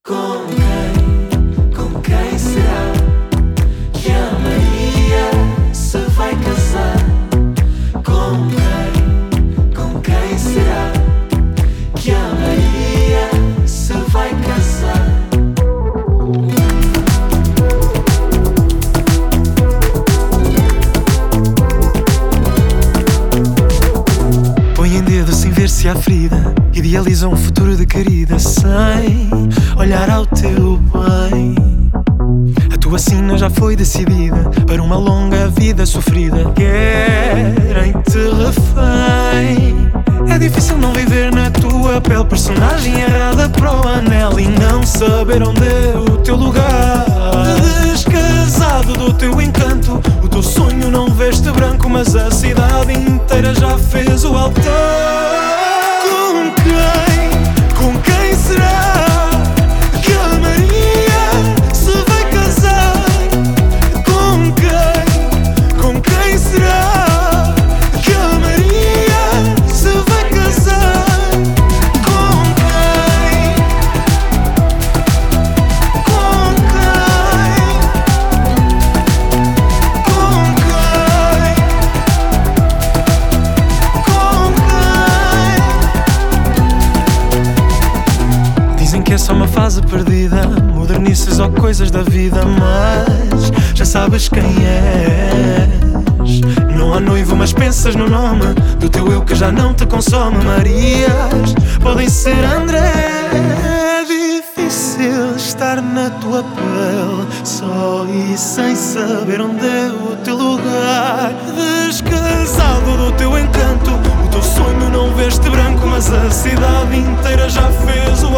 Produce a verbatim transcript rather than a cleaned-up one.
Com quem, com quem será que a Maria se vai casar? Com quem, com quem será que a Maria se vai casar? Põem dedo sem ver se há ferida, idealizam um futuro de querida sem olhar ao teu bem. A tua sina já foi decidida para uma longa vida sofrida. Querem-te refém. É difícil não viver na tua pele, personagem errada para o anel e não saber onde é o teu lugar. Descasado do teu encanto, o teu sonho não veste branco, mas a cidade inteira já fez o altar. Com quem, com quem será que a Maria se vai casar? Com quem, com quem será que a Maria se vai casar? Com quem, com quem, com quem, com quem? Dizem que é só uma fase perdida, modernices ou coisas da vida, mas já sabes quem és. Não há noivo, mas pensas no nome do teu eu que já não te consome. Marias podem ser André. É difícil estar na tua pele só e sem saber onde é o teu lugar. Descasado do teu encanto, o teu sonho não veste branco, mas a cidade inteira já fez o